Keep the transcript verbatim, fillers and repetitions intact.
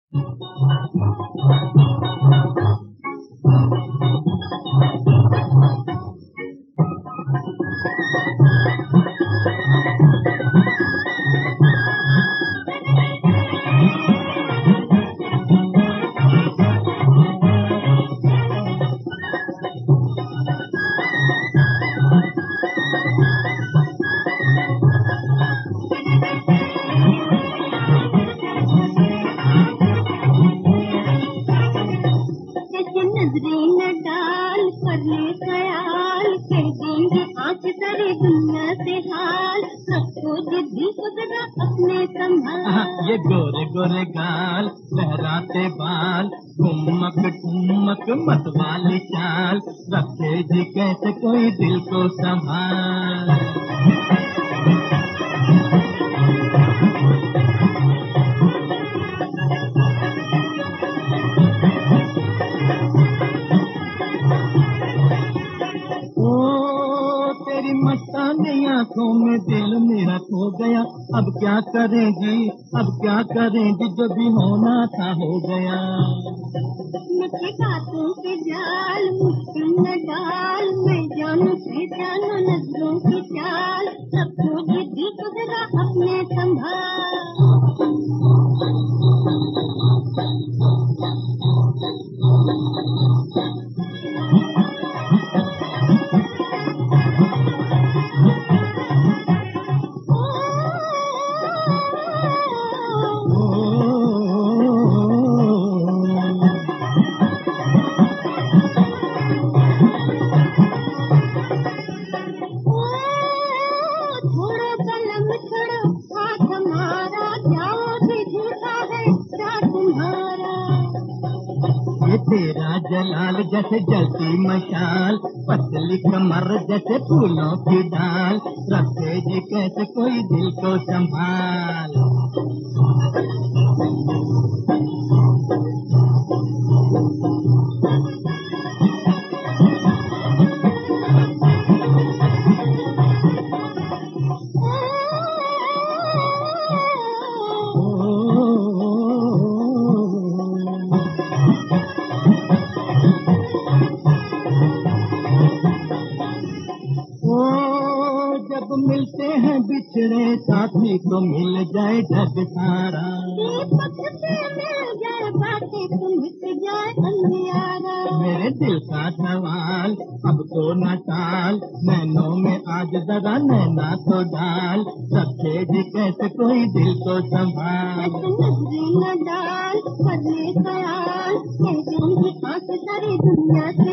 ये गोरे गोरे गाल, लहराते बाल, ठुमक ठुमक मतवाली चाल, रखे जी कैसे कोई दिल को संभाल। मस्तानी आंखों में दिल मेरा खो गया, अब क्या करेंगी, अब क्या करेंगी, जो भी होना था हो गया। मुझे बातों के जाल मुश्किल न डाल, मैं जानू से जानो नजरों की चाल, सबको जिद्दी को जरा अपने संभाल। तेरा जलाल जैसे जलती मशाल, पतली कमर जैसे फूलों की डाल, रखे जी कैसे कोई दिल को संभाल। जब मिलते हैं बिछड़े साथी को मिल जाए जग सारा, मिल जाए बातें तो मिट जाए अंधियारा। मेरे दिल का सवाल अब तो न टाल, नैनों में आज जरा नैना तो डाल, रखे जी कैसे कोई दिल को संभाल। नजरें न डाल करने ख्याल, कह दूंगी आंख सारी दुनिया से